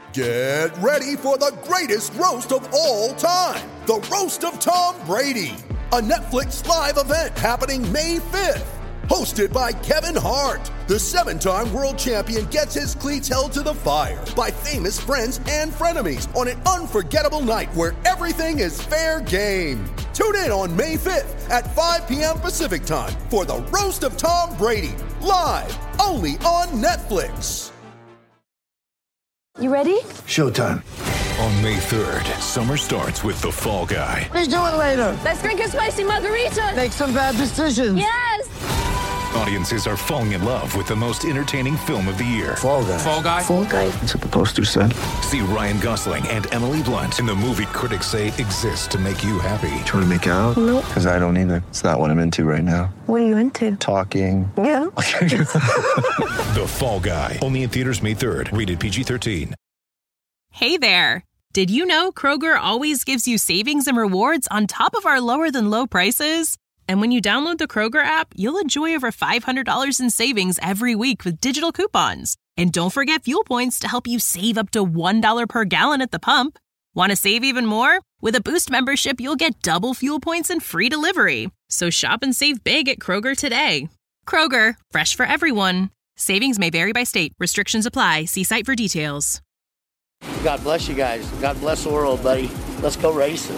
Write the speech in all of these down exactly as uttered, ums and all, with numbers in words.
Get ready for the greatest roast of all time, the Roast of Tom Brady, a Netflix live event happening May fifth. Hosted by Kevin Hart, the seven-time world champion gets his cleats held to the fire by famous friends and frenemies on an unforgettable night where everything is fair game. Tune in on May fifth at five p.m. Pacific time for the Roast of Tom Brady, live only on Netflix. You ready? Showtime. On May third, summer starts with The Fall Guy. What are you doing later? Let's drink a spicy margarita. Make some bad decisions. Yes! Audiences are falling in love with the most entertaining film of the year. Fall Guy. Fall Guy? Fall guy. That's what the poster said. See Ryan Gosling and Emily Blunt in the movie critics say exists to make you happy. Trying to make it out? Nope. Because I don't either. It's not what I'm into right now. What are you into? Talking. Yeah. The Fall Guy. Only in theaters May third. Rated P G thirteen. Hey there. Did you know Kroger always gives you savings and rewards on top of our lower than low prices? And when you download the Kroger app, you'll enjoy over five hundred dollars in savings every week with digital coupons. And don't forget fuel points to help you save up to one dollar per gallon at the pump. Want to save even more? With a Boost membership, you'll get double fuel points and free delivery. So shop and save big at Kroger today. Kroger, fresh for everyone. Savings may vary by state. Restrictions apply. See site for details. God bless you guys. God bless the world, buddy. Let's go racing.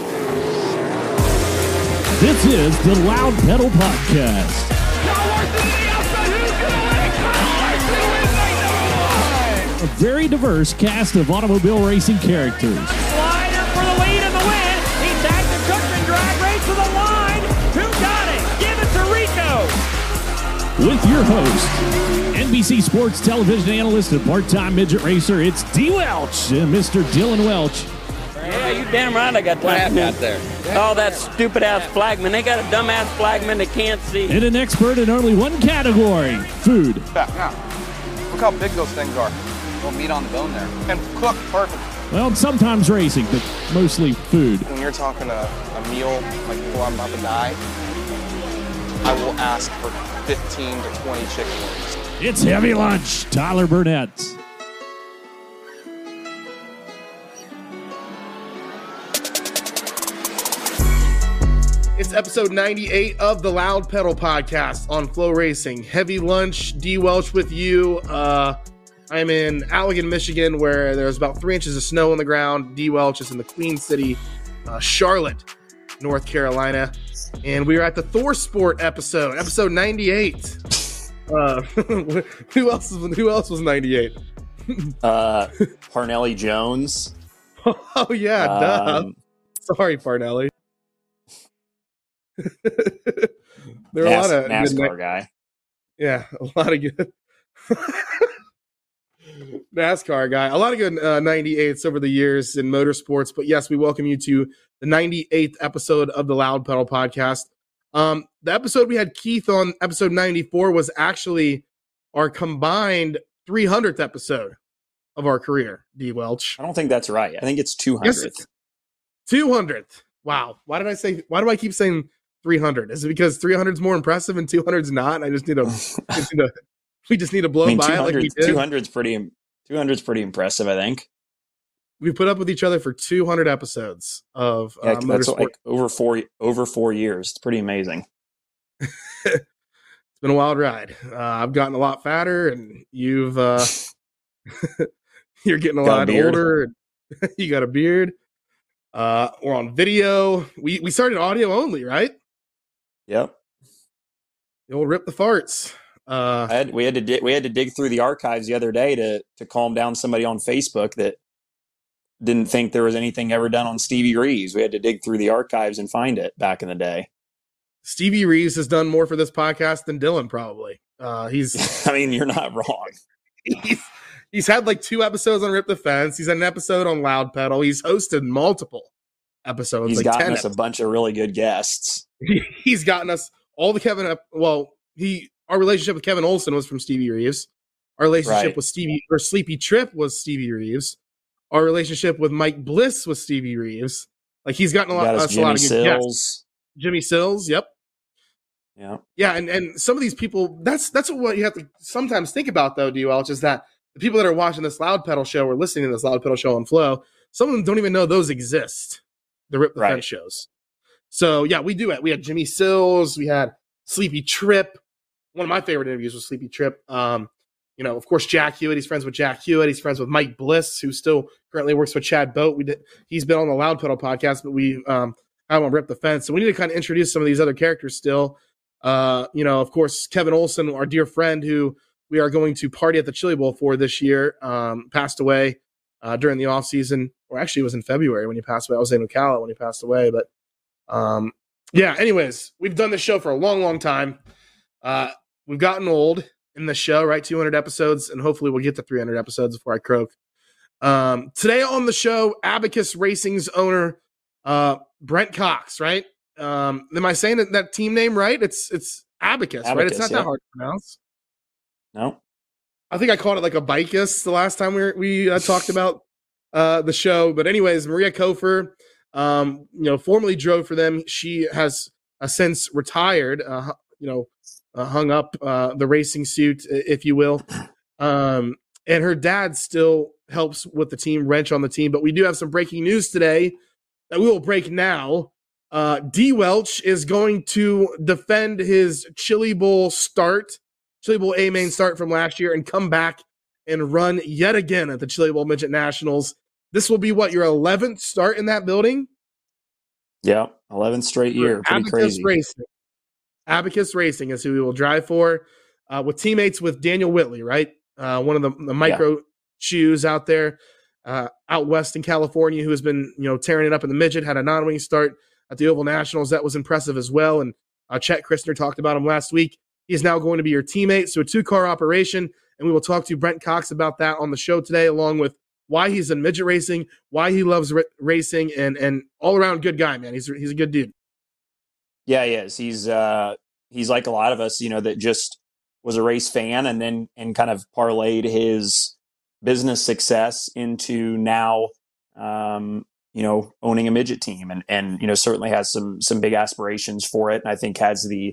This is the Loud Pedal Podcast. A very diverse cast of automobile racing characters. Slider for the lead and the win. He tagged the Cookman drag race to the line. Who got it? Give it to Rico. With your host, N B C Sports television analyst and part-time midget racer, it's D. Welch and Mister Dylan Welch. Yeah, you damn right I got time out there. Oh, that stupid-ass flagman. They got a dumbass flagman that can't see. And an expert in only one category, food. Yeah, look how big those things are. Little meat on the bone there. And cooked perfect. Well, sometimes racing, but mostly food. When you're talking a, a meal, like before I'm about to die, I will ask for fifteen to twenty chicken wings. It's Heavy Lunch, Tyler Burnett. It's episode ninety-eight of the Loud Pedal Podcast on Flow Racing. Heavy Lunch, D. Welch with you. Uh, I'm in Allegan, Michigan, where there's about three inches of snow on the ground. D. Welch is in the Queen City, uh, Charlotte, North Carolina. And we are at the Thor Sport episode, episode ninety-eight. Uh, who else was, who else was ninety-eight? uh, Parnelli Jones. Oh, yeah, um, duh. Sorry, Parnelli. There are Nas- a lot of NASCAR good, guy. Yeah, a lot of good NASCAR guy. A lot of good uh, ninety-eights over the years in motorsports. But yes, we welcome you to the ninety-eighth episode of the Loud Pedal Podcast. Um, the episode we had Keith on, episode ninety-four, was actually our combined three hundredth episode of our career, D. Welch. I don't think that's right. I think it's two hundredth. Yes, two hundredth. Wow. Why did I say, why do I keep saying three hundred? Is it because three hundred is more impressive and two hundred is not? And I just need to, just need to we just need to blow I mean, by it like we did. two hundred's pretty, two hundred's pretty impressive, I think. We put up with each other for two hundred episodes of yeah, uh, that's motorsport. Like over four, over four years. It's pretty amazing. It's been a wild ride. Uh, I've gotten a lot fatter, and you've uh, you're getting a got lot a older. And you got a beard. Uh, we're on video. We we started audio only, right? Yep. The old rip the farts. Uh, I had, we had to di- we had to dig through the archives the other day to to calm down somebody on Facebook that didn't think there was anything ever done on Stevie Reeves. We had to dig through the archives and find it back in the day. Stevie Reeves has done more for this podcast than Dylan, probably. Uh, he's. I mean, you're not wrong. He's, he's had like two episodes on Rip the Fence. He's had an episode on Loud Pedal. He's hosted multiple episodes. He's like gotten ten us episodes. a bunch of really good guests. He's gotten us all the Kevin. Well, he our relationship with Kevin Olsen was from Stevie Reeves. Our relationship Right. with Stevie or Sleepy Trip was Stevie Reeves. Our relationship with Mike Bliss was Stevie Reeves. Like he's gotten a lot, Got us us a lot of Jimmy good Sills. guests. Jimmy Sills, yep. Yeah. Yeah, and, and some of these people, that's that's what you have to sometimes think about, though, D. Welch, is that the the people that are watching this Loud Pedal show or listening to this Loud Pedal show on Flow, some of them don't even know those exist, the Rip the Right. Fence shows. So, yeah, we do it. We had Jimmy Sills. We had Sleepy Trip. One of my favorite interviews was Sleepy Trip. Um, you know, of course, Jack Hewitt. He's friends with Jack Hewitt. He's friends with Mike Bliss, who still currently works with Chad Boat. We did, he's been on the Loud Pedal podcast, but we um, have on Rip the Fence. So we need to kind of introduce some of these other characters still. Uh, you know, of course, Kevin Olson, our dear friend, who we are going to party at the Chili Bowl for this year, um, passed away uh, during the offseason. Or actually, it was in February when he passed away. I was in Ocala when he passed away. But, um, yeah, anyways, we've done this show for a long, long time. Uh, we've gotten old in the show, right? two hundred episodes, and hopefully we'll get to three hundred episodes before I croak. Um, today on the show, Abacus Racing's owner, uh, Brent Cox, right? Um, am I saying that, that team name right? It's it's Abacus, Abacus, right? It's not yeah. that hard to pronounce. No. I think I called it like a bicus the last time we were, we uh, talked about uh, the show. But anyways, Maria Kofer, um, you know, formerly drove for them. She has uh, since retired, uh, you know, uh, hung up uh, the racing suit, if you will. Um, and her dad still helps with the team, wrench on the team. But we do have some breaking news today that we will break now. Uh, D. Welch is going to defend his Chili Bowl start, Chili Bowl A main start from last year, and come back and run yet again at the Chili Bowl Midget Nationals. This will be what, your eleventh start in that building? Yeah, eleventh straight year. Pretty Abacus crazy. Racing. Abacus Racing is who we will drive for, uh, with teammates with Daniel Whitley, right? Uh, one of the, the micro yeah. shoes out there, uh, out west in California, who has been, you know, tearing it up in the midget, had a non-wing start at the Oval Nationals. That was impressive as well. And uh, Chet Christner talked about him last week. He is now going to be your teammate. So a two-car operation, and we will talk to Brent Cox about that on the show today, along with why he's in midget racing, why he loves r- racing, and and all-around good guy, man. He's he's a good dude. Yeah, he is. He's uh, he's like a lot of us, you know, that just was a race fan and then and kind of parlayed his business success into now, um, you know, owning a midget team, and and you know certainly has some some big aspirations for it, and I think has the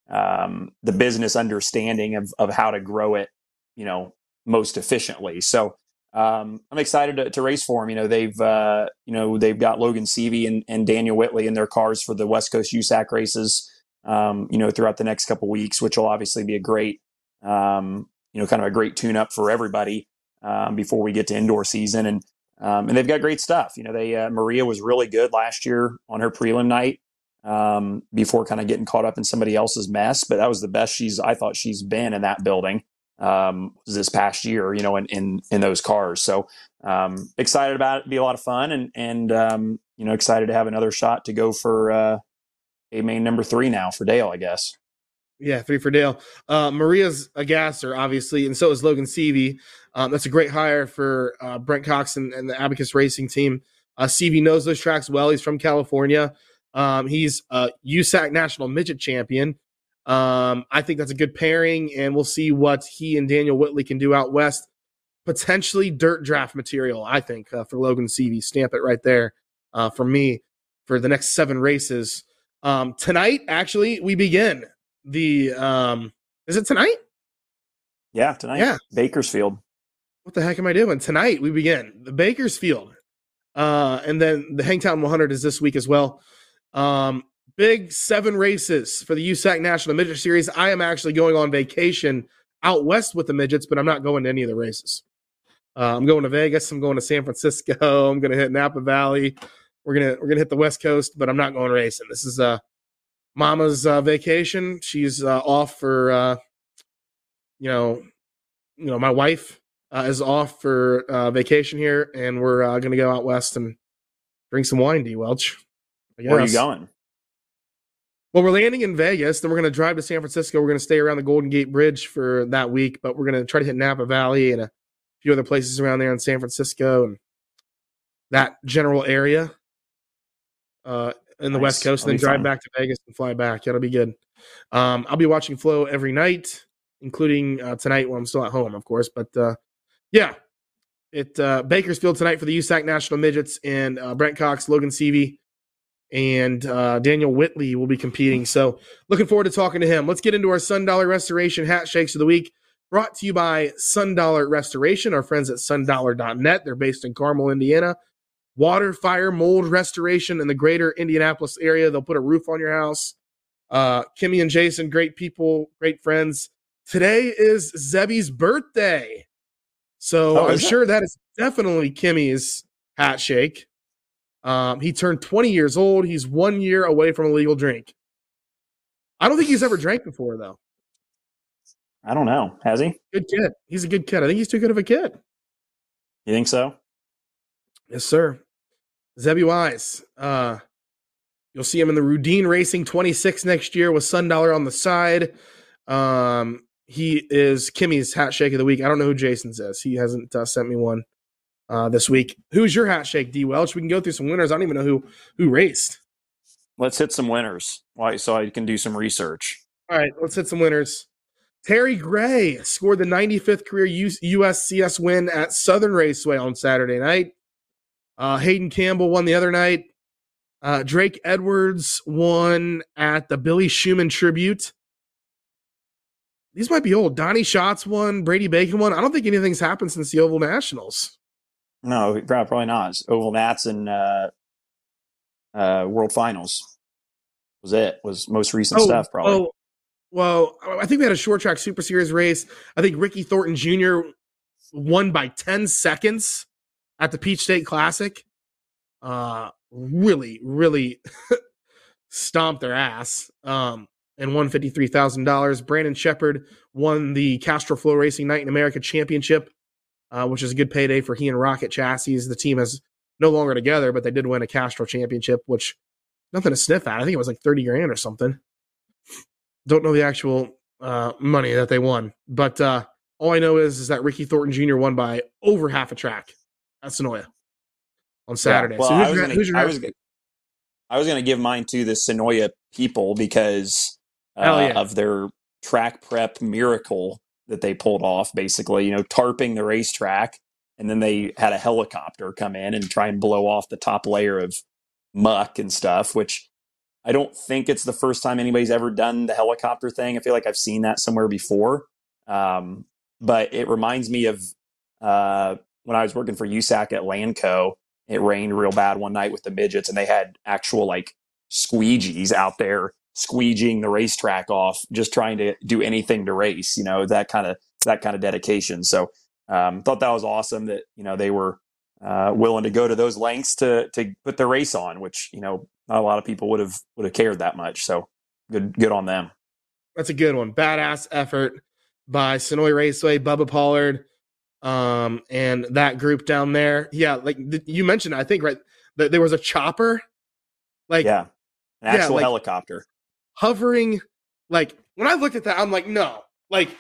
um, the business understanding of of how to grow it, you know, most efficiently. So um, I'm excited to, to race for him. You know, they've uh, you know they've got Logan Seavey and, and Daniel Whitley in their cars for the West Coast U S A C races, um, you know, throughout the next couple weeks, which will obviously be a great, um, you know, kind of a great tune up for everybody um, before we get to indoor season. And Um, and they've got great stuff. You know, they uh, Maria was really good last year on her prelim night um, before kind of getting caught up in somebody else's mess. But that was the best she's I thought she's been in that building um, this past year. You know, in in, in those cars. So um, excited about it. It'll be a lot of fun, and and um, you know, excited to have another shot to go for uh, a main number three now for Dale, I guess. Yeah, three for Dale. Uh, Maria's a gasser, obviously, and so is Logan Seavey. Um, that's a great hire for uh, Brent Cox and, and the Abacus Racing team. Uh, Seavey knows those tracks well. He's from California. Um, he's a U S A C National Midget Champion. Um, I think that's a good pairing, and we'll see what he and Daniel Whitley can do out west. Potentially dirt draft material, I think, uh, for Logan Seavey. Stamp it right there uh, for me for the next seven races. Um, tonight, actually, we begin. The um is it tonight? Yeah, tonight. Yeah, Bakersfield. What the heck am I doing? Tonight we begin the Bakersfield, uh, and then the Hangtown one hundred is this week as well. Um, big seven races for the U S A C National Midget Series. I am actually going on vacation out west with the midgets, but I'm not going to any of the races. Uh, I'm going to Vegas. I'm going to San Francisco. I'm going to hit Napa Valley. We're gonna we're gonna hit the West Coast, but I'm not going racing. This is uh. Mama's uh, vacation. She's uh, off for, uh, you know, you know, my wife uh, is off for uh, vacation here, and we're uh, going to go out west and drink some wine, D. Welch. I guess. Where are you going? Well, we're landing in Vegas, then we're going to drive to San Francisco. We're going to stay around the Golden Gate Bridge for that week, but we're going to try to hit Napa Valley and a few other places around there in San Francisco and that general area. Uh, in the nice. West Coast, and then drive fun. back to Vegas and fly back. That'll be good. Um, I'll be watching Flow every night, including uh, tonight when I'm still at home, of course. But uh, yeah, it uh, Bakersfield tonight for the U S A C National Midgets, and uh, Brent Cox, Logan Seavey, and uh, Daniel Whitley will be competing. So looking forward to talking to him. Let's get into our Sun Dollar Restoration Hat Shakes of the Week. brought to you by Sundollar Restoration, our friends at sundollar dot net. They're based in Carmel, Indiana. Water, fire, mold restoration in the greater Indianapolis area. They'll put a roof on your house. Uh, Kimmy and Jason, great people, great friends. Today is Zebby's birthday. So Oh, I'm is it? sure that is definitely Kimmy's hat shake. Um, he turned twenty years old. He's one year away from a legal drink. I don't think he's ever drank before, though. I don't know. Has he? Good kid. He's a good kid. I think he's too good of a kid. You think so? Yes, sir. Zebby Wise. Uh, you'll see him in the Rudine Racing twenty-six next year with Sundollar on the side. Um, he is Kimmy's hat shake of the week. I don't know who Jason's is. He hasn't uh, sent me one uh, this week. Who's your hat shake, D. Welch? We can go through some winners. I don't even know who who raced. Let's hit some winners so I can do some research. All right, let's hit some winners. Terry Gray scored the ninety-fifth career U S C S win at Southern Raceway on Saturday night. Uh, Hayden Campbell won the other night. Uh, Drake Edwards won at the Billy Schumann Tribute. These might be old. Donnie Schatz won. Brady Bacon won. I don't think anything's happened since the Oval Nationals. No, probably not. It's Oval Nats and uh, uh, World Finals was it. Was most recent oh, stuff probably. Oh, well, I think we had a short track Super Series race. I think Ricky Thornton Junior won by ten seconds at the Peach State Classic. Uh, really, really stomped their ass um, and won fifty-three thousand dollars. Brandon Shepard won the Castro Flow Racing Night in America Championship, uh, which is a good payday for he and Rocket Chassis. The team is no longer together, but they did win a Castro Championship, which nothing to sniff at. I think it was like thirty grand or something. Don't know the actual uh, money that they won, but uh, all I know is, is that Ricky Thornton Junior won by over half a track at Sonoya on Saturday. Yeah, well, so I who's was your, gonna, who's your I was, I was going to give mine to the Sonoya people because uh, yeah. of their track prep miracle that they pulled off, basically, you know, tarping the racetrack. And then they had a helicopter come in and try and blow off the top layer of muck and stuff, which I don't think it's the first time anybody's ever done the helicopter thing. I feel like I've seen that somewhere before. Um, but it reminds me of uh, when I was working for U S A C at Lanco. It rained real bad one night with the midgets, and they had actual like squeegees out there squeegeeing the racetrack off, just trying to do anything to race, you know, that kind of, that kind of dedication. So um, thought that was awesome that, you know, they were uh, willing to go to those lengths to, to put the race on, which, you know, not a lot of people would have, would have cared that much. So good, good on them. That's a good one. Badass effort by Sonoy Raceway, Bubba Pollard, um, and that group down there. Yeah. Like th- you mentioned, I think, right. That there was a chopper. Like, yeah, an actual yeah, like, helicopter hovering. Like when I looked at that, I'm like, no, like,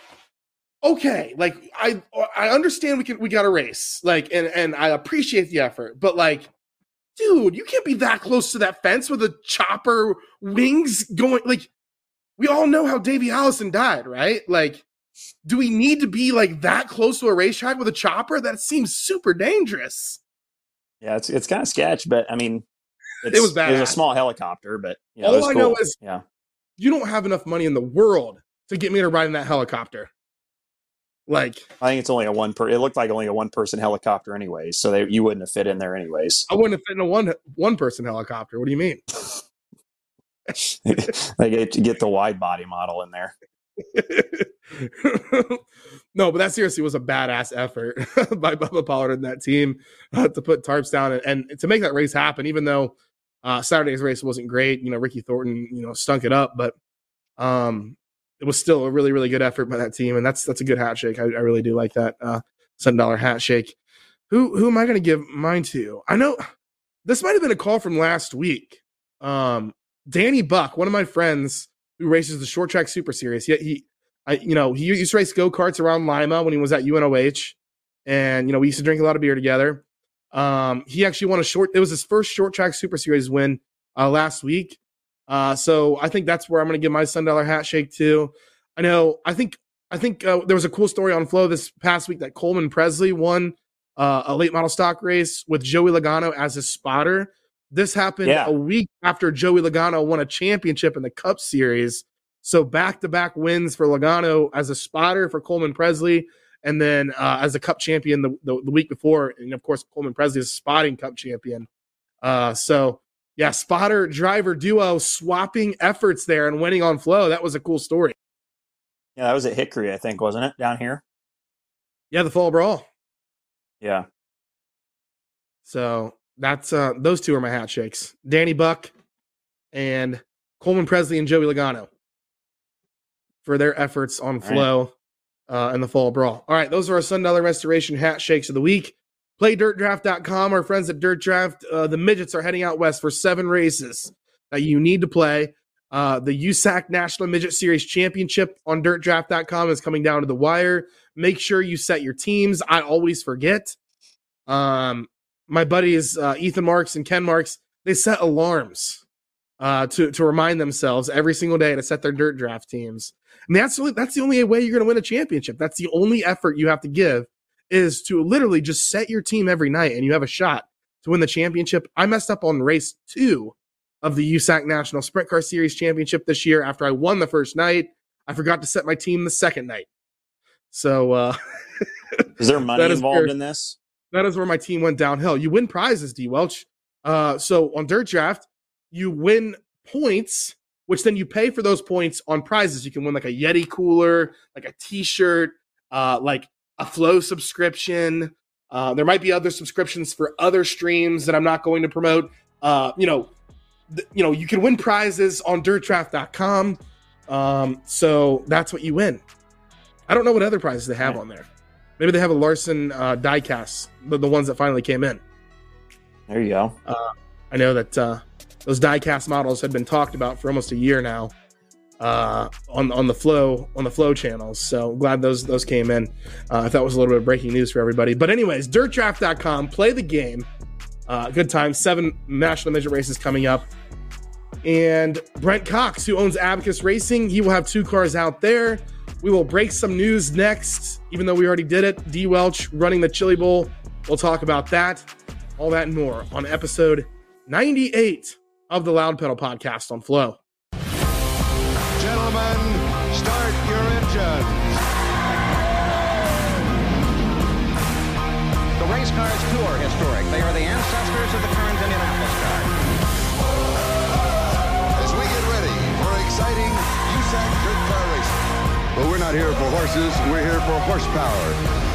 okay. Like I, I understand we can, we got to race, like, and, and I appreciate the effort, but like, dude, you can't be that close to that fence with a chopper wings going. Like, we all know how Davey Allison died, right? Like, do we need to be like that close to a racetrack with a chopper? That seems super dangerous. Yeah, it's it's kind of sketch, but I mean, it's, it was bad. It was a small helicopter, but you know, all it was I cool. know is, yeah, you don't have enough money in the world to get me to ride in that helicopter. Like, I think it's only a one per. It looked like only a one person helicopter, anyways. So they, you wouldn't have fit in there, anyways. I wouldn't have fit in a one one person helicopter. What do you mean? They get to get the wide body model in there. No, but that seriously was a badass effort by Bubba Pollard and that team uh, to put tarps down and, and to make that race happen. Even though uh, Saturday's race wasn't great, you know, Ricky Thornton, you know, stunk it up, but um, it was still a really, really good effort by that team, and that's that's a good hat shake. I, I really do like that uh, seven dollar hat shake. Who who am I going to give mine to? I know this might have been a call from last week. Um, Danny Buck, one of my friends who races the short track Super Series. He, he I, you know, he used to race go-karts around Lima when he was at U N O H, and you know, we used to drink a lot of beer together. Um, he actually won a short. It was his first short track Super Series win uh, last week. Uh, so I think that's where I'm going to give my Sundollar hat shake to. I know. I think. I think uh, there was a cool story on Flow this past week that Coleman Presley won uh, a late model stock race with Joey Logano as his spotter. This happened Yeah. a week after Joey Logano won a championship in the Cup Series So back-to-back wins for Logano as a spotter for Coleman Presley, and then uh, as a Cup champion the, the, the week before. And, of course, Coleman Presley is a spotting Cup champion. Uh, so, yeah, spotter-driver duo swapping efforts there and winning on Flow. That was a cool story. Yeah, that was at Hickory, I think, wasn't it, down here? Yeah, the Fall Brawl. Yeah. So that's uh, those two are my hat shakes. Danny Buck and Coleman Presley and Joey Logano for their efforts on Flow uh, and the Fall Brawl. All right, those are our Sundollar Restoration hat shakes of the week. Play dirt draft dot com. Our friends at Dirt Draft, uh, the midgets are heading out west for seven races that you need to play. Uh, the U S A C National Midget Series Championship on dirt draft dot com is coming down to the wire. Make sure you set your teams. I always forget. Um, my buddies uh, Ethan Marks and Ken Marks, they set alarms uh, to to remind themselves every single day to set their dirt draft teams. And that's really, that's the only way you're going to win a championship. That's the only effort you have to give, is to literally just set your team every night, and you have a shot to win the championship. I messed up on race two of the U S A C National Sprint Car Series Championship this year. After I won the first night, I forgot to set my team the second night. So, uh, is there money is involved where, in this? That is where my team went downhill. You win prizes, D. Welch. Uh, so on Dirt Draft, you win points, which then you pay for those points on prizes. You can win like a Yeti cooler, like a T-shirt, uh, like a Flow subscription. Uh, there might be other subscriptions for other streams that I'm not going to promote. Uh, you know, th- you know, you can win prizes on dirt draft dot com. Um, so that's what you win. I don't know what other prizes they have on there. Maybe they have a Larson uh, diecast, the, the ones that finally came in. There you go. Uh, I know that uh, those diecast models had been talked about for almost a year now uh, on on the Flow on the Flow channels. So glad those those came in. Uh, I thought it was a little bit of breaking news for everybody. But anyways, dirt draft dot com. Play the game. Uh, good time. Seven national midget races coming up. And Brent Cox, who owns Abacus Racing, he will have two cars out there. We will break some news next, even though we already did it. D. Welch running the Chili Bowl. We'll talk about that, all that and more on episode ninety-eight of the Loud Pedal Podcast on Flow. Gentlemen, start your engines. The race cars, too, are historic. They are the ancestors of the current Indianapolis car. As we get ready for exciting U S A C dirt car racing. But we're not here for horses, we're here for horsepower.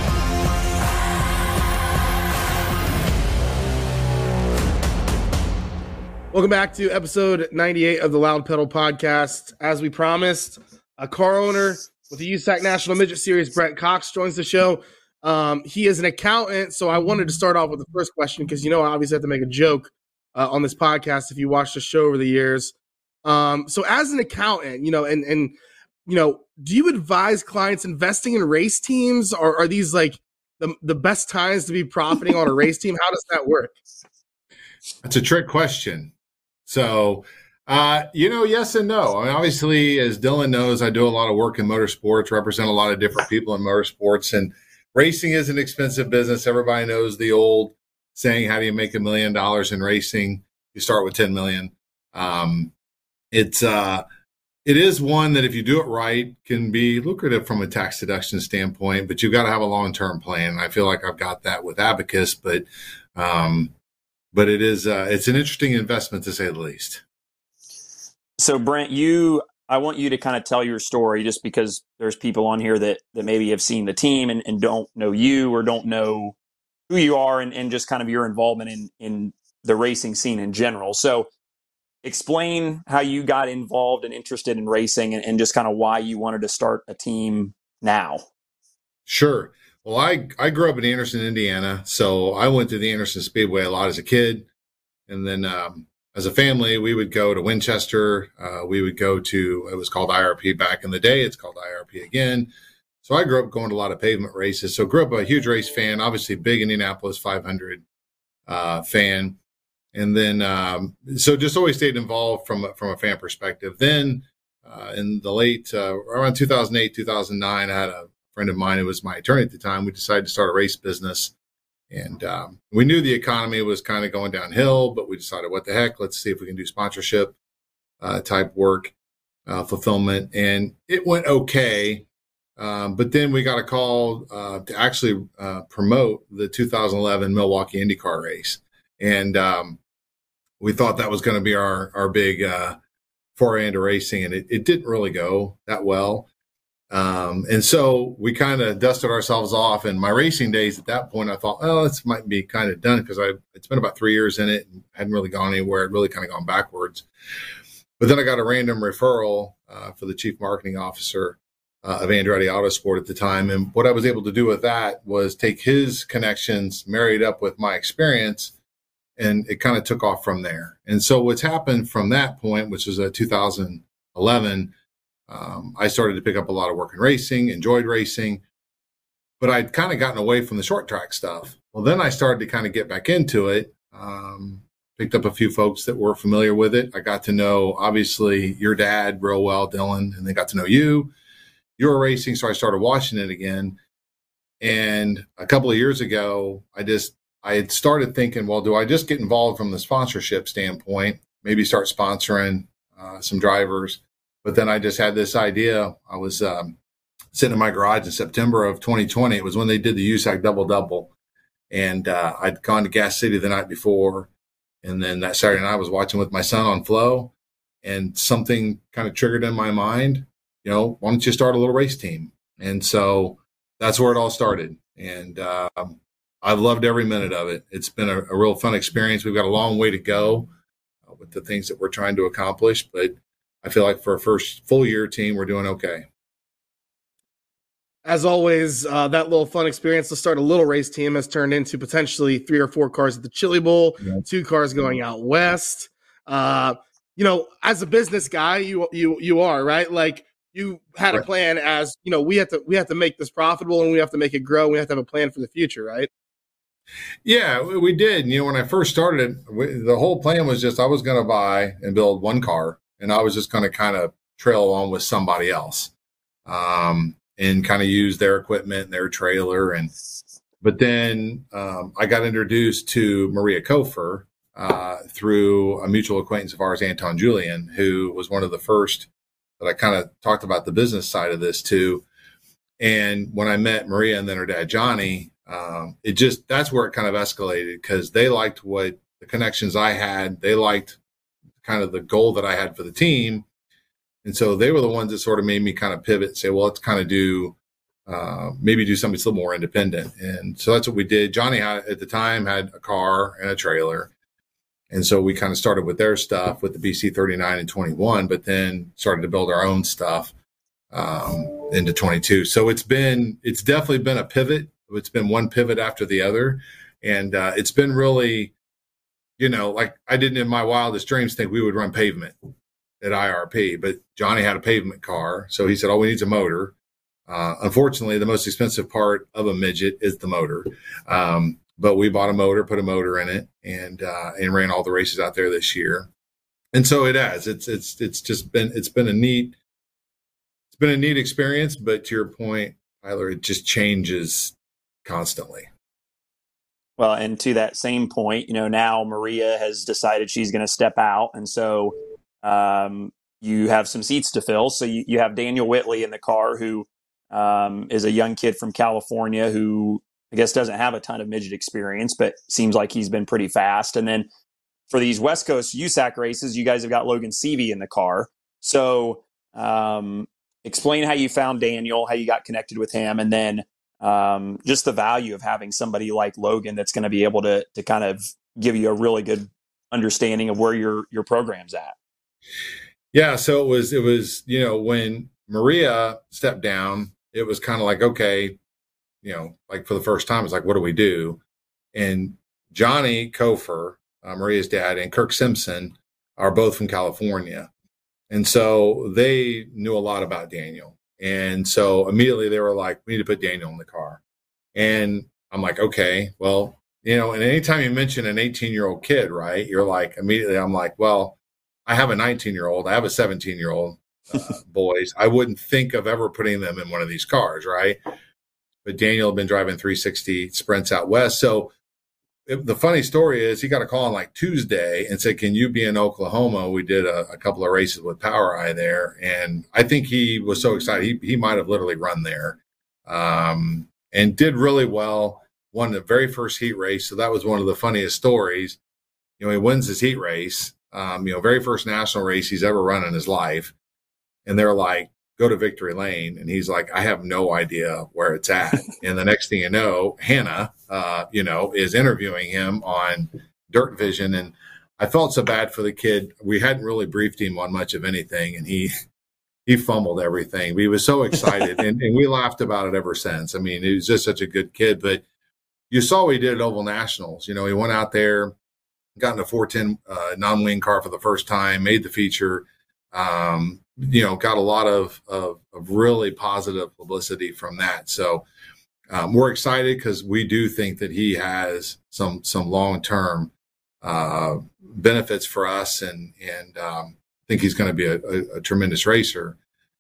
Welcome back to episode ninety-eight of the Loud Pedal Podcast. As we promised, a car owner with the U S A C National Midget Series, Brent Cox, joins the show. Um, he is an accountant, so I wanted to start off with the first question because, you know, I obviously have to make a joke uh, on this podcast if you watch the show over the years. Um, so as an accountant, you know, and, and, you know, do you advise clients investing in race teams, or are these like the, the best times to be profiting on a race team? How does that work? That's a trick question. So, uh, you know, yes and no. I mean, obviously, as Dylan knows, I do a lot of work in motorsports, represent a lot of different people in motorsports, and racing is an expensive business. Everybody knows the old saying, how do you make a million dollars in racing? You start with ten million. Um, it's, uh, It is one that if you do it right can be lucrative from a tax deduction standpoint, but you've got to have a long-term plan. I feel like I've got that with Abacus, but um, but it is uh, it's an interesting investment to say the least. So Brent, you I want you to kind of tell your story, just because there's people on here that that maybe have seen the team and, and don't know you or don't know who you are, and, and just kind of your involvement in in the racing scene in general. So explain how you got involved and interested in racing, and, and just kind of why you wanted to start a team now. Sure. Well, I, I grew up in Anderson, Indiana, so I went to the Anderson Speedway a lot as a kid. And then um, as a family, we would go to Winchester. Uh, we would go to, it was called I R P back in the day. It's called I R P again. So I grew up going to a lot of pavement races. So grew up a huge race fan, obviously big Indianapolis five hundred uh, fan. And then, um, so just always stayed involved from, from a fan perspective. Then uh, in the late, uh, around two thousand eight, two thousand nine, I had a friend of mine who was my attorney at the time. We decided to start a race business. And um, we knew the economy was kind of going downhill, but we decided, what the heck, let's see if we can do sponsorship uh, type work. uh, fulfillment, and it went okay. Um, but then we got a call uh, to actually uh, promote the two thousand eleven Milwaukee IndyCar race. And um, we thought that was going to be our, our big uh, foray into racing, and it, it didn't really go that well. Um, and so we kind of dusted ourselves off. And my racing days at that point, I thought, oh, this might be kind of done because I it's been about three years in it and hadn't really gone anywhere. It really kind of gone backwards. But then I got a random referral uh, for the chief marketing officer uh, of Andretti Autosport at the time. And what I was able to do with that was take his connections married up with my experience, and it kind of took off from there. And so what's happened from that point, which was uh, two thousand eleven, um, I started to pick up a lot of work in racing, enjoyed racing, but I'd kind of gotten away from the short track stuff. Well, then I started to kind of get back into it. Um, picked up a few folks that were familiar with it. I got to know, obviously, your dad real well, Dylan, and they got to know you. You were racing, so I started watching it again. And a couple of years ago, I just I had started thinking, well, do I just get involved from the sponsorship standpoint, maybe start sponsoring uh, some drivers? But then I just had this idea. I was um, sitting in my garage in September of twenty twenty. It was when they did the U S A C double-double. And uh, I'd gone to Gas City the night before. And then that Saturday night I was watching with my son on Flow. And something kind of triggered in my mind, you know, why don't you start a little race team? And so that's where it all started. And um, I've loved every minute of it. It's been a, a real fun experience. We've got a long way to go uh, with the things that we're trying to accomplish, but I feel like for a first full year team, we're doing okay. As always, uh, that little fun experience to start a little race team has turned into potentially three or four cars at the Chili Bowl, yeah. two cars going out west. Uh, you know, as a business guy, you you you are, right? Like, you had a plan as, you know, we have to we have to make this profitable and we have to make it grow. We have to have a plan for the future, right? Yeah, we did. You know, when I first started, the whole plan was just I was going to buy and build one car, and I was just going to kind of trail along with somebody else, um, and kind of use their equipment and their trailer. And but then um, I got introduced to Maria Kofer uh, through a mutual acquaintance of ours, Anton Julian, who was one of the first that I kind of talked about the business side of this to. And when I met Maria and then her dad, Johnny, um, it just, that's where it kind of escalated because they liked what the connections I had. They liked kind of the goal that I had for the team. And so they were the ones that sort of made me kind of pivot and say, well, let's kind of do, uh, maybe do something a little more independent. And so that's what we did. Johnny had, at the time had a car and a trailer. And so we kind of started with their stuff with the B C thirty-nine and twenty-one, but then started to build our own stuff um, into twenty-two. So it's been, it's definitely been a pivot. It's been one pivot after the other. And uh, it's been really, you know, like I didn't in my wildest dreams think we would run pavement at I R P, but Johnny had a pavement car. So he said, all we need is a motor. Uh, unfortunately, the most expensive part of a midget is the motor. Um, but we bought a motor, put a motor in it, and uh, and ran all the races out there this year. And so it has. It's it's it's just been it's been a neat it's been a neat experience. But to your point, Tyler, it just changes constantly. Well, and to that same point, you know, now Maria has decided she's going to step out, and so um, you have some seats to fill. So you, you have Daniel Whitley in the car, who um, is a young kid from California who I guess doesn't have a ton of midget experience, but seems like he's been pretty fast. And then for these West Coast U S A C races, you guys have got Logan Seavey in the car. So um, explain how you found Daniel, how you got connected with him, and then um, just the value of having somebody like Logan that's going to be able to to kind of give you a really good understanding of where your your program's at. Yeah, so it was it was you know when Maria stepped down, it was kind of like, okay, you know, like for the first time, it's like, what do we do? And Johnny Kofer, uh, Maria's dad, and Kirk Simpson are both from California. And so they knew a lot about Daniel. And so immediately they were like, we need to put Daniel in the car. And I'm like, okay, well, you know, and anytime you mention an eighteen-year-old kid, right, you're like, immediately I'm like, well, I have a nineteen-year-old, I have a seventeen-year-old uh, boys. I wouldn't think of ever putting them in one of these cars, right? But Daniel had been driving three sixty sprints out west. So it, the funny story is he got a call on like Tuesday and said, can you be in Oklahoma? We did a, a couple of races with Power Eye there. And I think he was so excited. He, he might have literally run there um, and did really well. Won the very first heat race. So that was one of the funniest stories. You know, he wins his heat race, um, you know, very first national race he's ever run in his life. And they're like, go to Victory Lane. And he's like, I have no idea where it's at. And the next thing you know, Hannah, uh, you know, is interviewing him on Dirt Vision. And I felt so bad for the kid. We hadn't really briefed him on much of anything. And he, he fumbled everything. He was so excited. and, and we laughed about it ever since. I mean, he was just such a good kid. But you saw what he did at Oval Nationals. You know, he went out there, got in a four ten uh, non-wing car for the first time, made the feature, um, you know, got a lot of, of, of really positive publicity from that. So um, we're excited because we do think that he has some some long-term uh, benefits for us, and and um, think he's going to be a, a, a tremendous racer.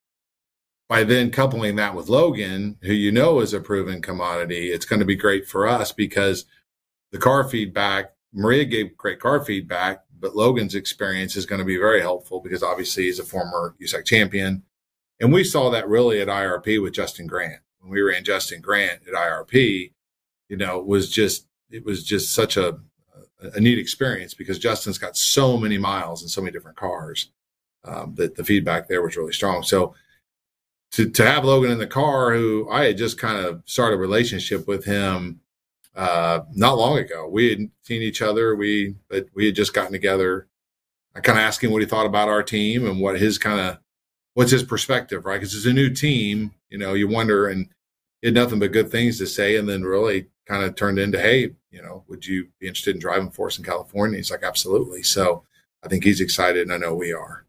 By then coupling that with Logan, who you know is a proven commodity, it's going to be great for us because the car feedback, Maria gave great car feedback, but Logan's experience is going to be very helpful because obviously he's a former U S A C champion. And we saw that really at I R P with Justin Grant. When we ran Justin Grant at I R P, you know, it was just, it was just such a, a neat experience because Justin's got so many miles and so many different cars um, that the feedback there was really strong. So to, to have Logan in the car, who I had just kind of started a relationship with him uh, not long ago. We hadn't seen each other. We, but we had just gotten together. I kind of asked him what he thought about our team and what his kind of, what's his perspective, right? Because it's a new team, you know, you wonder, and he had nothing but good things to say. And then really kind of turned into, hey, you know, would you be interested in driving for us in California? He's like, absolutely. So I think he's excited, and I know we are.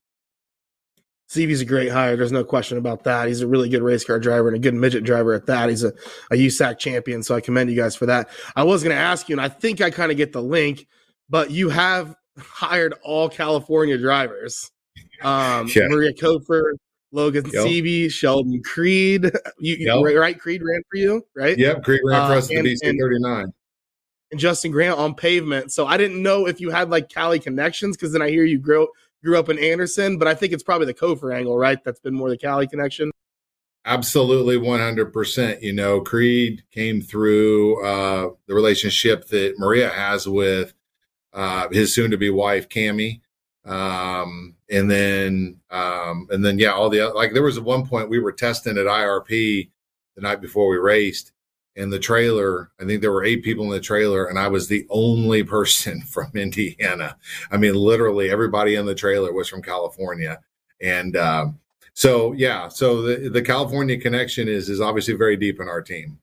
C V's a great hire. There's no question about that. He's a really good race car driver and a good midget driver at that. He's a, a U S A C champion, so I commend you guys for that. I was going to ask you, and I think I kind of get the link, but you have hired all California drivers. Um, yeah. Maria Kofer, Logan yep. Seavey, Sheldon Creed. You, yep. Right? Creed ran for you, right? Yep, Creed ran for us at the B C thirty-nine. And Justin Grant on pavement. So I didn't know if you had like Cali connections, because then I hear you grew grew up in Anderson, but I think it's probably the Kofer angle, right? That's been more the Cali connection. Absolutely, one hundred percent. You know, Creed came through uh, the relationship that Maria has with uh, his soon-to-be wife, Cammie. Um, and then, um, and then, yeah, all the other, like there was at one point we were testing at I R P the night before we raced, and the trailer, I think there were eight people in the trailer, and I was the only person from Indiana. I mean, literally everybody in the trailer was from California. And, um, so, yeah, so the, the California connection is, is obviously very deep in our team.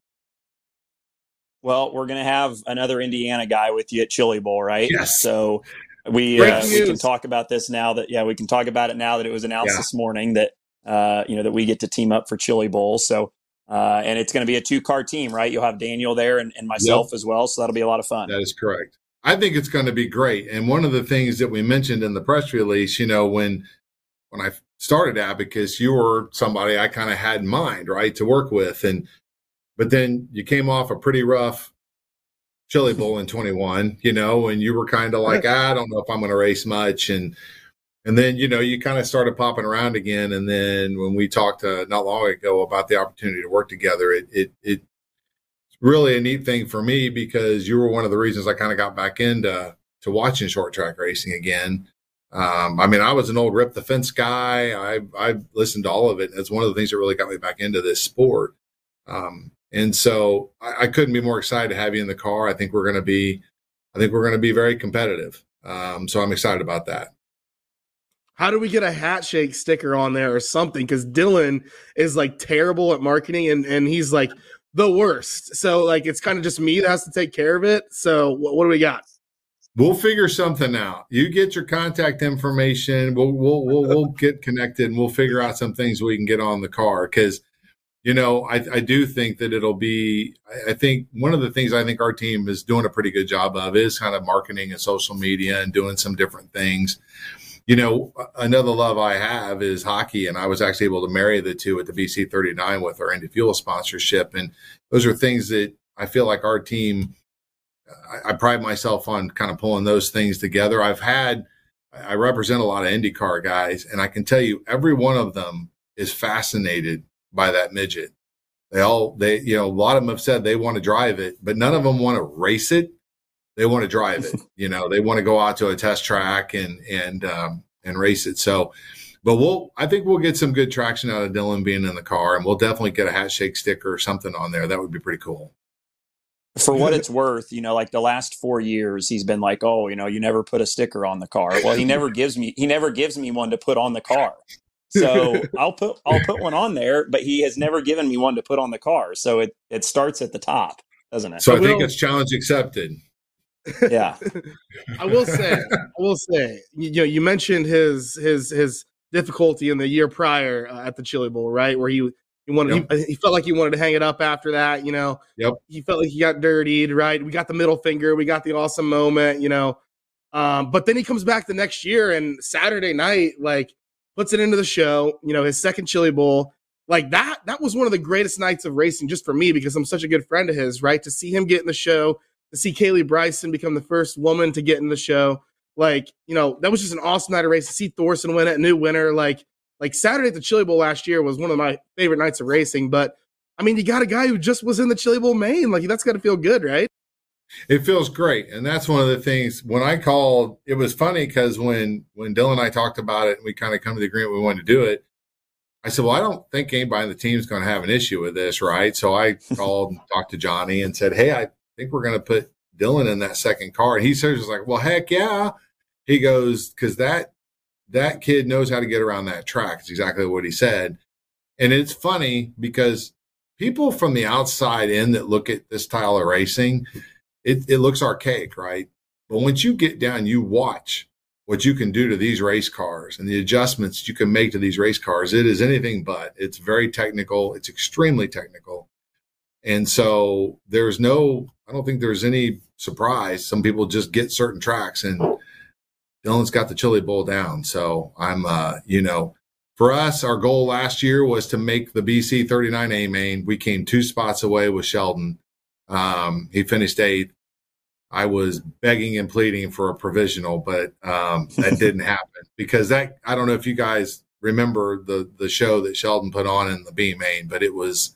Well, we're going to have another Indiana guy with you at Chili Bowl, right? Yes. So we, uh, we can talk about this now that, yeah, we can talk about it now that it was announced yeah. this morning that, uh, you know, that we get to team up for Chili Bowl. So, Uh, and it's going to be a two-car team, right? You'll have Daniel there and, and myself yep. as well, so that'll be a lot of fun. That is correct. I think it's going to be great. And one of the things that we mentioned in the press release, you know, when when I started Abacus, you were somebody I kind of had in mind, right, to work with. And but then you came off a pretty rough Chili Bowl in twenty-one, you know, and you were kind of like, ah, I don't know if I'm going to race much. And And then, you know, you kind of started popping around again. And then when we talked uh, not long ago about the opportunity to work together, it, it, it's really a neat thing for me because you were one of the reasons I kind of got back into to watching short track racing again. Um, I mean, I was an old Rip the Fence guy. I, I listened to all of it. And it's one of the things that really got me back into this sport. Um, and so I, I couldn't be more excited to have you in the car. I think we're going to be, I think we're going to be very competitive. Um, so I'm excited about that. How do we get a hat shake sticker on there or something? Because Dylan is like terrible at marketing and, and he's like the worst. So like it's kind of just me that has to take care of it. So what, what do we got? We'll figure something out. You get your contact information. We'll we'll we'll, we'll get connected and we'll figure out some things we can get on the car. Because you know I, I do think that it'll be. I think one of the things I think our team is doing a pretty good job of is kind of marketing and social media and doing some different things. You know, another love I have is hockey, and I was actually able to marry the two at the B C thirty-nine with our Indy Fuel sponsorship. And those are things that I feel like our team I, I pride myself on kind of pulling those things together. I've had, I represent a lot of IndyCar guys, and I can tell you every one of them is fascinated by that midget. They all, they, you know, a lot of them have said they want to drive it, but none of them want to race it. They want to drive it. You know, they want to go out to a test track and, and, um, and race it. So, but we'll, I think we'll get some good traction out of Dylan being in the car, and we'll definitely get a hat shake sticker or something on there. That would be pretty cool. For what it's worth, you know, like the last four years, he's been like, oh, you know, you never put a sticker on the car. Well, he never gives me, he never gives me one to put on the car. So I'll put, I'll put one on there, but he has never given me one to put on the car. So it, it starts at the top, doesn't it? So I, I think will, it's challenge accepted. Yeah. I will say, I will say, you know, you mentioned his, his, his difficulty in the year prior uh, at the Chili Bowl, right? Where he, He wanted. Yep. He, he felt like he wanted to hang it up after that. You know. Yep. He felt like he got dirtied. Right. We got the middle finger. We got the awesome moment. You know. Um, but then he comes back the next year and Saturday night, like, puts it into the show. You know, his second Chili Bowl, like that. That was one of the greatest nights of racing, just for me, because I'm such a good friend of his. Right. To see him get in the show, to see Kaylee Bryson become the first woman to get in the show, like, you know, that was just an awesome night of race. To see Thorson win it, new winner, like. Like Saturday at the Chili Bowl last year was one of my favorite nights of racing. But, I mean, you got a guy who just was in the Chili Bowl main. Like, that's got to feel good, right? It feels great. And that's one of the things when I called, it was funny because when, when Dylan and I talked about it and we kind of come to the agreement we wanted to do it, I said, well, I don't think anybody on the team is going to have an issue with this, right? So I called and talked to Johnny and said, hey, I think we're going to put Dylan in that second car. And he says, was like, well, heck yeah. He goes, because that, that kid knows how to get around that track. It's exactly what he said. And it's funny because people from the outside in that look at this style of racing, it, it looks archaic, right? But once you get down, you watch what you can do to these race cars and the adjustments you can make to these race cars. It is anything but. It's very technical. It's extremely technical. And so there's no, I don't think there's any surprise. Some people just get certain tracks, and Dylan's got the Chili Bowl down. So I'm, uh, you know, for us, our goal last year was to make the B C thirty-nine A main. We came two spots away with Sheldon. Um, he finished eighth. I was begging and pleading for a provisional, but um, that didn't happen because that, I don't know if you guys remember the, the show that Sheldon put on in the B main, but it was,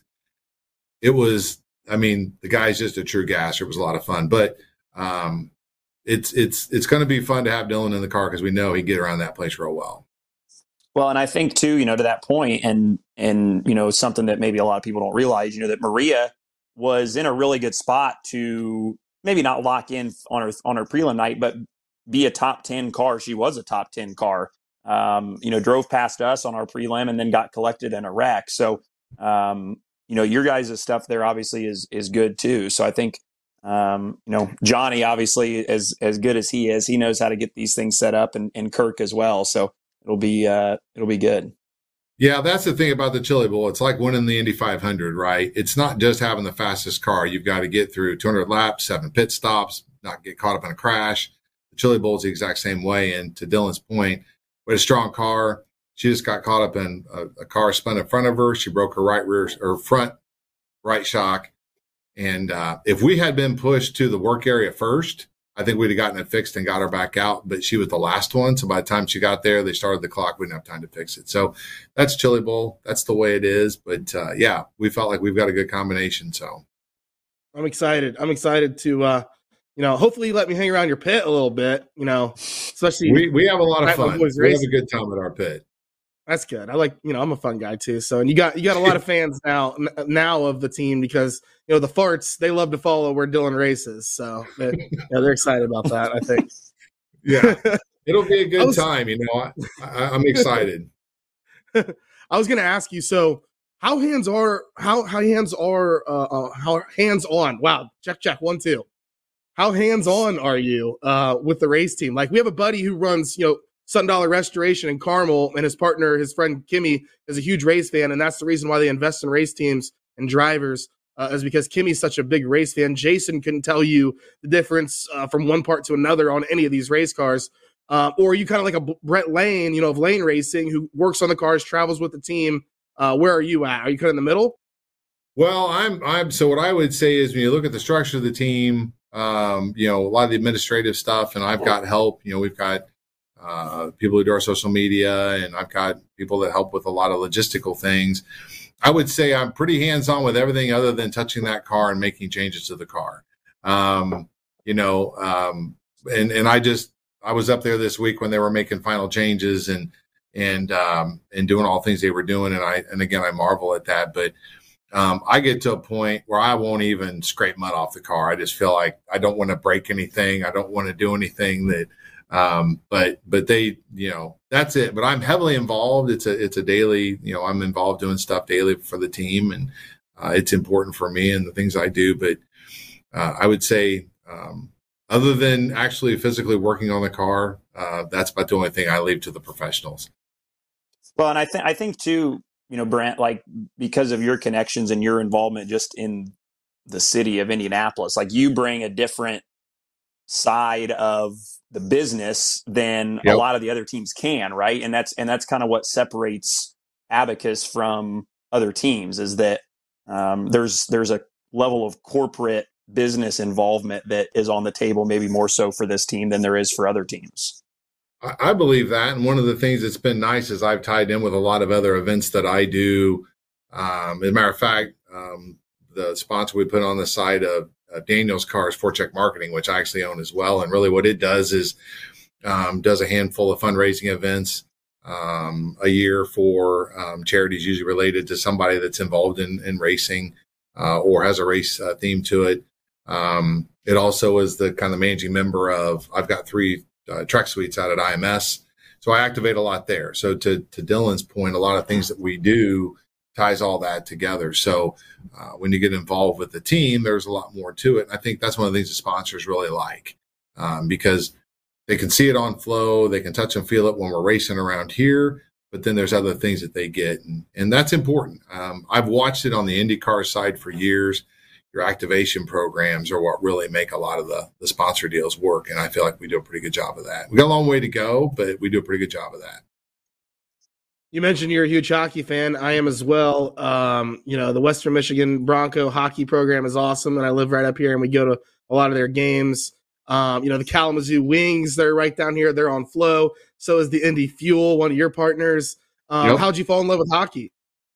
it was, I mean, the guy's just a true gasser. It was a lot of fun, but um, it's, it's, it's going to be fun to have Dylan in the car because we know he can get around that place real well. Well, and I think too, you know, to that point, and, and, you know, something that maybe a lot of people don't realize, you know, that Maria was in a really good spot to maybe not lock in on her, on her prelim night, but be a top ten car. She was a top ten car, um, you know, drove past us on our prelim and then got collected in a wreck. So, um, you know, your guys' stuff there obviously is, is good too. So I think, um, you know, Johnny, obviously as, as good as he is, he knows how to get these things set up, and, and Kirk as well. So it'll be, uh, it'll be good. Yeah, that's the thing about the Chili Bowl. It's like winning the Indy five hundred, right? It's not just having the fastest car. You've got to get through two hundred laps, seven pit stops, not get caught up in a crash. The Chili Bowl is the exact same way. And to Dylan's point, with a strong car, she just got caught up in a, a car spun in front of her. She broke her right rear or front right shock. And uh, if we had been pushed to the work area first, I think we'd have gotten it fixed and got her back out, but she was the last one. So by the time she got there, they started the clock. We didn't have time to fix it. So that's Chili Bowl. That's the way it is. But uh, yeah, we felt like we've got a good combination. So I'm excited. I'm excited to, uh, you know, hopefully you let me hang around your pit a little bit, you know, especially. We, we have a lot of fun. We have a good time at our pit. That's good. I like, you know, I'm a fun guy too. So, and you got, you got a lot of fans now, now of the team because, you know, the farts, they love to follow where Dylan races. So they, yeah, they're excited about that, I think. Yeah. It'll be a good was, time. You know, I, I, I'm excited. I was going to ask you, so how hands are, how, how hands are, uh, uh, how hands on, wow. Check, check one, two. How hands on are you, uh, with the race team? Like we have a buddy who runs, you know, Sun Dollar Restoration in Carmel, and his partner, his friend Kimmy, is a huge race fan, and that's the reason why they invest in race teams and drivers, uh, is because Kimmy's such a big race fan. Jason can tell you the difference uh, from one part to another on any of these race cars. Uh, or you kind of like a Brett Lane, you know, of Lane Racing, who works on the cars, travels with the team. Uh, where are you at? Are you kind of in the middle? Well, I'm. I'm. So what I would say is, when you look at the structure of the team, um, you know, a lot of the administrative stuff, and I've got help. You know, we've got uh, people who do our social media, and I've got people that help with a lot of logistical things. I would say I'm pretty hands-on with everything other than touching that car and making changes to the car. Um, you know, um, and, and I just, I was up there this week when they were making final changes and, and, um, and doing all the things they were doing. And I, and again, I marvel at that, but, um, I get to a point where I won't even scrape mud off the car. I just feel like I don't want to break anything. I don't want to do anything that, um, but, but they, you know, that's it. But I'm heavily involved. It's a, it's a daily, you know, I'm involved doing stuff daily for the team, and, uh, it's important for me and the things I do. But, uh, I would say, um, other than actually physically working on the car, uh, that's about the only thing I leave to the professionals. Well, and I think, I think too, you know, Brent, like because of your connections and your involvement just in the city of Indianapolis, like you bring a different side of the business than yep. a lot of the other teams can. Right. And that's, and that's kind of what separates Abacus from other teams, is that, um, there's, there's a level of corporate business involvement that is on the table, maybe more so for this team than there is for other teams. I believe that. And one of the things that's been nice is I've tied in with a lot of other events that I do. Um, as a matter of fact, um, the sponsor we put on the side of uh, Daniel's car is Forecheck Marketing, which I actually own as well. And really what it does is um, does a handful of fundraising events um, a year for um, charities usually related to somebody that's involved in, in racing uh, or has a race uh, theme to it. Um, it also is the kind of managing member of, I've got three uh, Trek suites out at I M S. So I activate a lot there. So to, to Dylan's point, a lot of things that we do ties all that together. So uh, when you get involved with the team, there's a lot more to it. And I think that's one of the things the sponsors really like, um, because they can see it on flow. They can touch and feel it when we're racing around here, but then there's other things that they get. And, and that's important. Um, I've watched it on the IndyCar side for years. Your activation programs are what really make a lot of the, the sponsor deals work. And I feel like we do a pretty good job of that. We got a long way to go, but we do a pretty good job of that. You mentioned you're a huge hockey fan. I am as well. Um, you know, the Western Michigan Bronco hockey program is awesome, and I live right up here, and we go to a lot of their games. Um, you know, the Kalamazoo Wings, they're right down here. They're on Flow. So is the Indy Fuel, one of your partners. Um, yep. How'd you fall in love with hockey?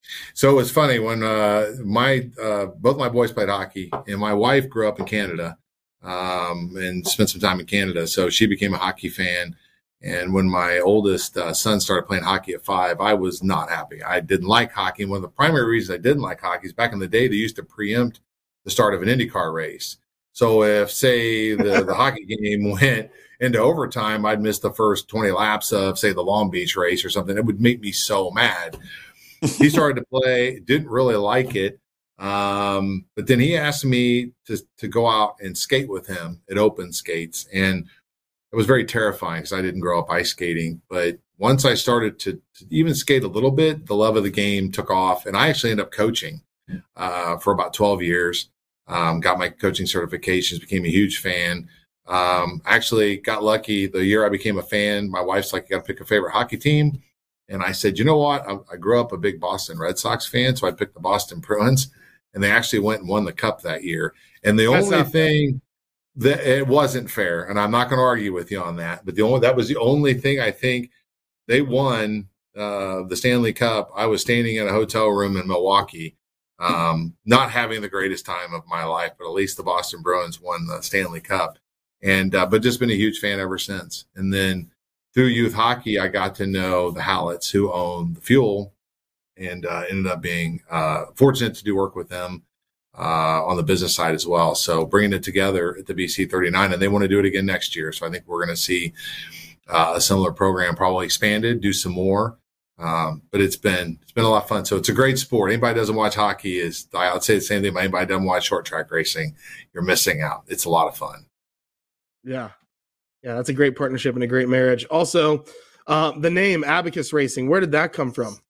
So it's funny when uh, my uh, both my boys played hockey, and my wife grew up in Canada um, and spent some time in Canada. So she became a hockey fan. And when my oldest uh, son started playing hockey at five, I was not happy. I didn't like hockey. And one of the primary reasons I didn't like hockey is back in the day, they used to preempt the start of an IndyCar race. So if, say, the, the hockey game went into overtime, I'd miss the first twenty laps of, say, the Long Beach race or something. It would make me so mad. He started to play, didn't really like it. Um, but then he asked me to, to go out and skate with him at open skates. And it was very terrifying because I didn't grow up ice skating. But once I started to, to even skate a little bit, the love of the game took off. And I actually ended up coaching uh, for about twelve years. Um, got my coaching certifications, became a huge fan. Um, actually got lucky the year I became a fan. My wife's like, you got to pick a favorite hockey team. And I said, you know what? I, I grew up a big Boston Red Sox fan, so I picked the Boston Bruins. And they actually went and won the cup that year. And the That's only thing – That it wasn't fair, and I'm not going to argue with you on that. But the only that was the only thing I think they won uh, the Stanley Cup. I was standing in a hotel room in Milwaukee, um, not having the greatest time of my life, but at least the Boston Bruins won the Stanley Cup, and uh, but just been a huge fan ever since. And then through youth hockey, I got to know the Halletts, who own the Fuel, and uh, ended up being uh, fortunate to do work with them. Uh, on the business side as well. So bringing it together at the B C thirty-nine, and they want to do it again next year. So I think we're going to see uh, a similar program probably expanded, do some more. Um, but it's been, it's been a lot of fun. So it's a great sport. Anybody who doesn't watch hockey is, I would say the same thing about anybody who doesn't watch short track racing. You're missing out. It's a lot of fun. Yeah. Yeah. That's a great partnership and a great marriage. Also, uh, the name Abacus Racing, where did that come from?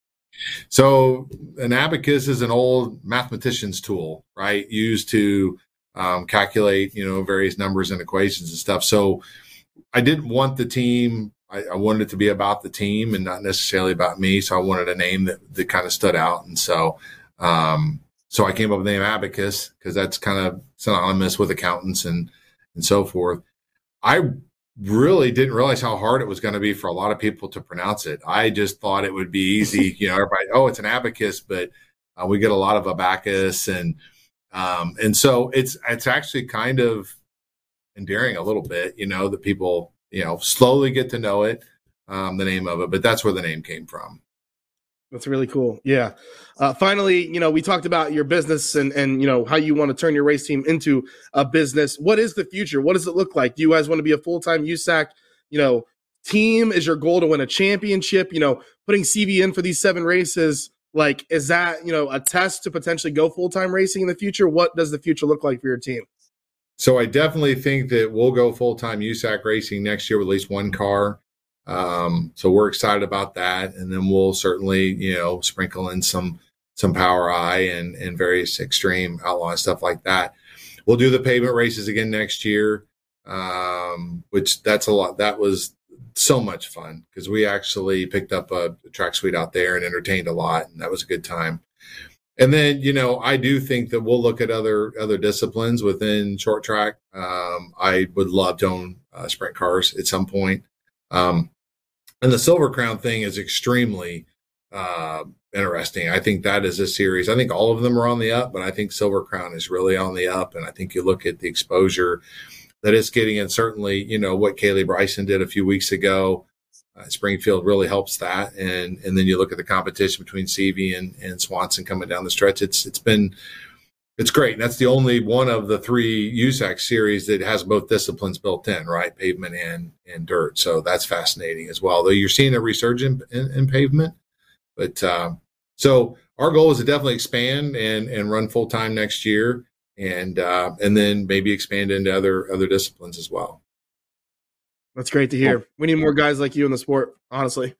So an abacus is an old mathematician's tool, right? Used to um, calculate, you know, various numbers and equations and stuff. So I didn't want the team. I, I wanted it to be about the team and not necessarily about me. So I wanted a name that, that kind of stood out. And so, um, so I came up with the name Abacus because that's kind of synonymous with accountants and, and so forth. I really didn't realize how hard it was going to be for a lot of people to pronounce it. I just thought it would be easy. You know, everybody, oh, it's an abacus, but uh, we get a lot of abacus, and um, and so it's it's actually kind of endearing a little bit. You know, that people you know slowly get to know it, um, the name of it, but that's where the name came from. That's really cool. Yeah. Uh, finally, you know, we talked about your business and, and, you know, how you want to turn your race team into a business. What is the future? What does it look like? Do you guys want to be a full-time U S A C, you know, team? Is your goal to win a championship? You know, putting C V in for these seven races, like, is that, you know, a test to potentially go full-time racing in the future? What does the future look like for your team? So I definitely think that we'll go full-time U S A C racing next year with at least one car. Um, so we're excited about that. And then we'll certainly, you know, sprinkle in some, some Power I and, and various extreme outlaw and stuff like that. We'll do the pavement races again next year. Um, which that's a lot. That was so much fun because we actually picked up a, a track suite out there and entertained a lot. And that was a good time. And then, you know, I do think that we'll look at other, other disciplines within short track. Um, I would love to own uh, sprint cars at some point. Um, And the Silver Crown thing is extremely uh, interesting. I think that is a series. I think all of them are on the up, but I think Silver Crown is really on the up. And I think you look at the exposure that it's getting, and certainly, you know, what Kaylee Bryson did a few weeks ago, uh, Springfield really helps that. And and then you look at the competition between C V and, and Swanson coming down the stretch. It's it's been It's great. And that's the only one of the three U S A C series that has both disciplines built in, right? Pavement and, and dirt. So that's fascinating as well. Though you're seeing a resurgence in, in pavement. But uh, so our goal is to definitely expand and, and run full time next year, and uh, and then maybe expand into other other disciplines as well. That's great to hear. We need more guys like you in the sport, honestly.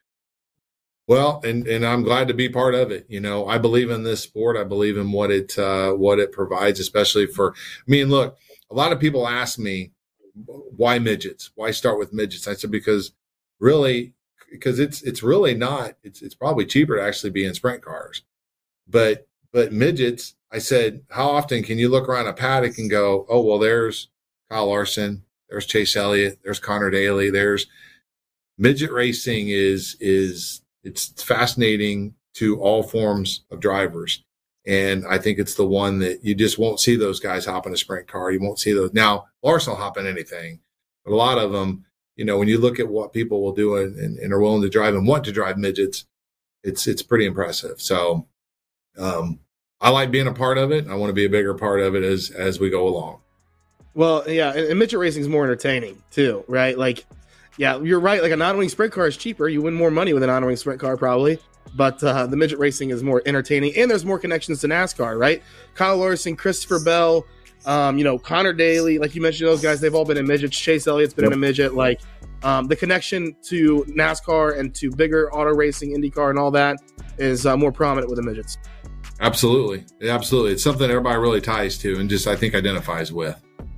Well, and, and I'm glad to be part of it. You know, I believe in this sport. I believe in what it uh, what it provides, especially for I mean, look, a lot of people ask me, why midgets? Why start with midgets? I said, because really, because it's it's really not, it's it's probably cheaper to actually be in sprint cars. But but midgets, I said, how often can you look around a paddock and go, oh, well, there's Kyle Larson, there's Chase Elliott, there's Connor Daly, there's midget racing is is it's fascinating to all forms of drivers. And I think it's the one that you just won't see those guys hop in a sprint car. You won't see those. Now, Larson will hop in anything, but a lot of them, you know, when you look at what people will do and, and, and are willing to drive and want to drive midgets, it's, it's pretty impressive. So, um, I like being a part of it. I want to be a bigger part of it as, as we go along. Well, yeah. And, and midget racing is more entertaining too, right? Like, yeah, you're right. Like a non-wing sprint car is cheaper. You win more money with a non-wing sprint car probably. But uh, the midget racing is more entertaining, and there's more connections to NASCAR, right? Kyle Larson, Christopher Bell, um, you know, Connor Daly, like you mentioned, those guys, they've all been in midgets. Chase Elliott's been yep. in a midget. Like um, the connection to NASCAR and to bigger auto racing, IndyCar, and all that is uh, more prominent with the midgets. Absolutely, absolutely. It's something everybody really ties to and just I think identifies with.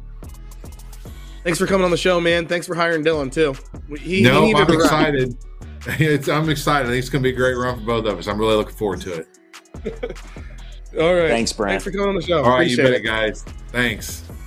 Thanks for coming on the show, man. Thanks for hiring Dylan too. He, no, he I'm excited. It's, I'm excited. I think it's going to be a great run for both of us. I'm really looking forward to it. All right. Thanks, Brent. Thanks for coming on the show. All right, Appreciate you bet, it. guys. Thanks.